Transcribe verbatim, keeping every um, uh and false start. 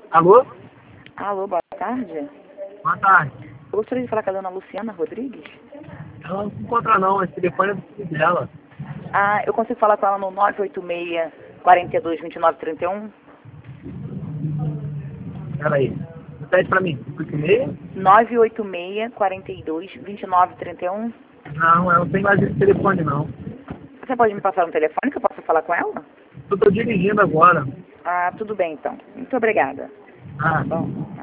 Alô? Alô, boa tarde. Boa tarde. Eu gostaria de falar com a dona Luciana Rodrigues. Ela não se encontra não, esse telefone é do filho dela. Ah, eu consigo falar com ela no nove oito seis, quatro dois, dois nove três um? Peraí. Repete pra mim. oito e meia? nove oito seis, quatro dois, dois nove três um? Não, ela não tem mais esse telefone não. Você pode me passar um telefone que eu possa falar com ela? Eu tô dirigindo agora. Ah, tudo bem então. Muito obrigada. Ah. Bom.